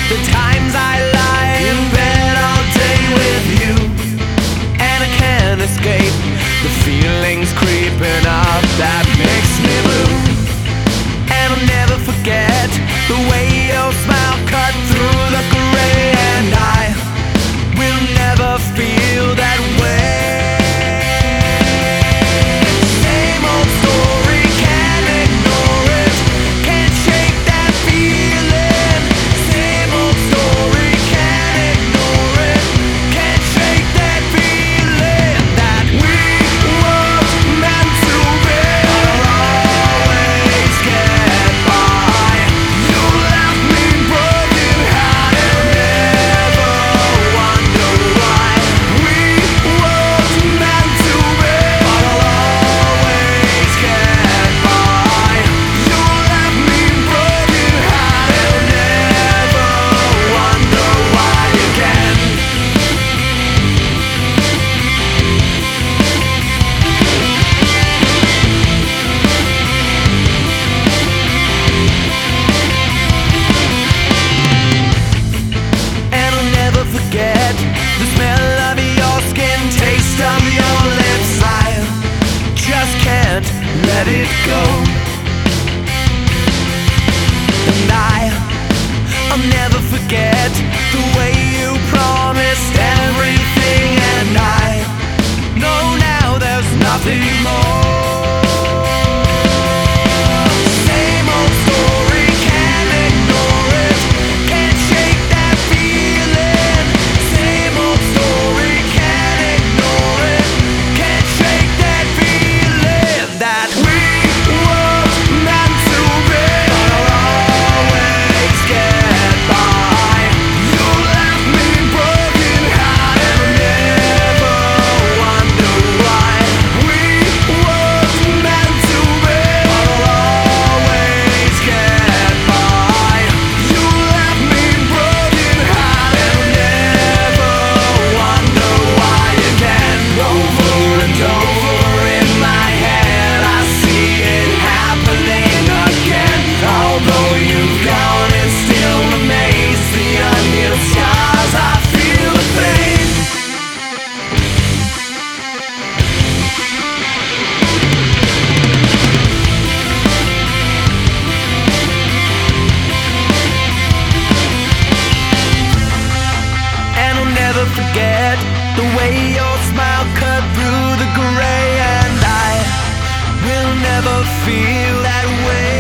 The times I lie in bed all day with you, and I can't escape the feelings creeping up that makes me blue. And I'll never forget the way your smile cut through the gray, and I will never feel that way. Same old story, can't ignore it, can't shake that feeling. Same old story, can't ignore it, can't shake that feeling that we weren't meant to be. I'll always get by. You left me broken hearted, never wonder why. We weren't meant to be. I'll always get by. You left me broken hearted, never wonder why again. And I'll never forget the smell of your skin, taste of your lips. I just can't let it go. And I'll never forget the way you promised everything, and I know now there's nothing more. Same old story, can't ignore it, can't shake that feeling. Same old story, can't ignore it, can't shake that feeling that we weren't meant to be. I'll always get by. You left me broken hearted, never wonder why. We weren't meant to be. I'll always get by. You left me broken hearted, never wonder why again. Over and over in my head, I see it happening again. Although you've gone, it still remains the unhealed scars. I feel the pain. And I'll never forget the way your smile cut through the gray, and I will never feel that way.